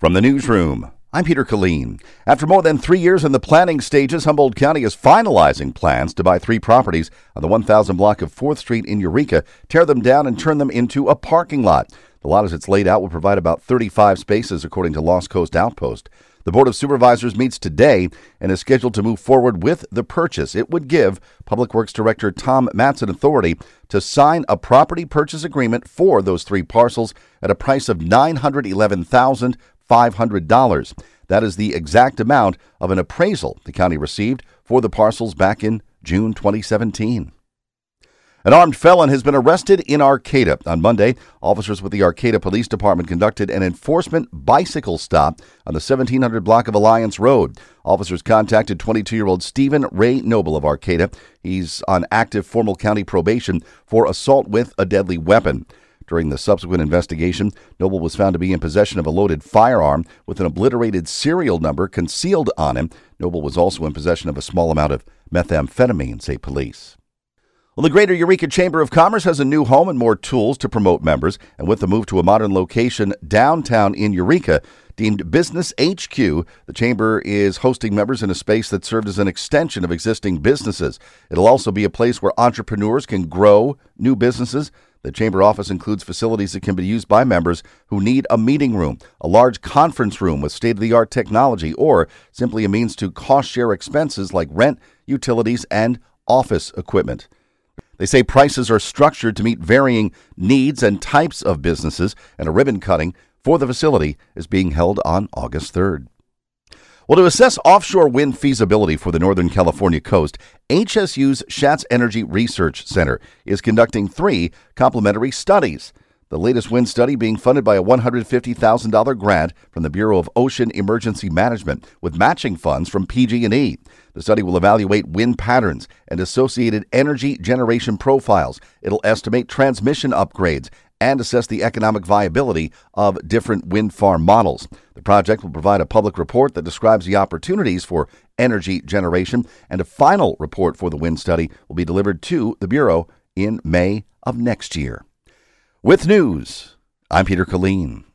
From the newsroom, I'm Peter Killeen. After more than 3 years in the planning stages, Humboldt County is finalizing plans to buy 3 properties on the 1000 block of 4th Street in Eureka, tear them down and turn them into a parking lot. The lot as it's laid out will provide about 35 spaces, according to Lost Coast Outpost. The Board of Supervisors meets today and is scheduled to move forward with the purchase. It would give Public Works Director Tom Matson authority to sign a property purchase agreement for those 3 parcels at a price of $911,500. That is the exact amount of an appraisal the county received for the parcels back in June 2017. An armed felon has been arrested in Arcata. On Monday, officers with the Arcata Police Department conducted an enforcement bicycle stop on the 1700 block of Alliance Road. Officers contacted 22-year-old Stephen Ray Noble of Arcata. He's on active formal county probation for assault with a deadly weapon. During the subsequent investigation, Noble was found to be in possession of a loaded firearm with an obliterated serial number concealed on him. Noble was also in possession of a small amount of methamphetamine, say police. Well, the Greater Eureka Chamber of Commerce has a new home and more tools to promote members. And with the move to a modern location downtown in Eureka, deemed Business HQ, the Chamber is hosting members in a space that served as an extension of existing businesses. It'll also be a place where entrepreneurs can grow new businesses. The Chamber office includes facilities that can be used by members who need a meeting room, a large conference room with state-of-the-art technology, or simply a means to cost-share expenses like rent, utilities, and office equipment. They say prices are structured to meet varying needs and types of businesses, and a ribbon cutting for the facility is being held on August 3rd. Well, to assess offshore wind feasibility for the Northern California coast, HSU's Schatz Energy Research Center is conducting 3 complementary studies. The latest wind study being funded by a $150,000 grant from the Bureau of Ocean Emergency Management with matching funds from PG&E. The study will evaluate wind patterns and associated energy generation profiles. It'll estimate transmission upgrades and assess the economic viability of different wind farm models. The project will provide a public report that describes the opportunities for energy generation, and a final report for the wind study will be delivered to the Bureau in May of next year. With news, I'm Peter Killeen.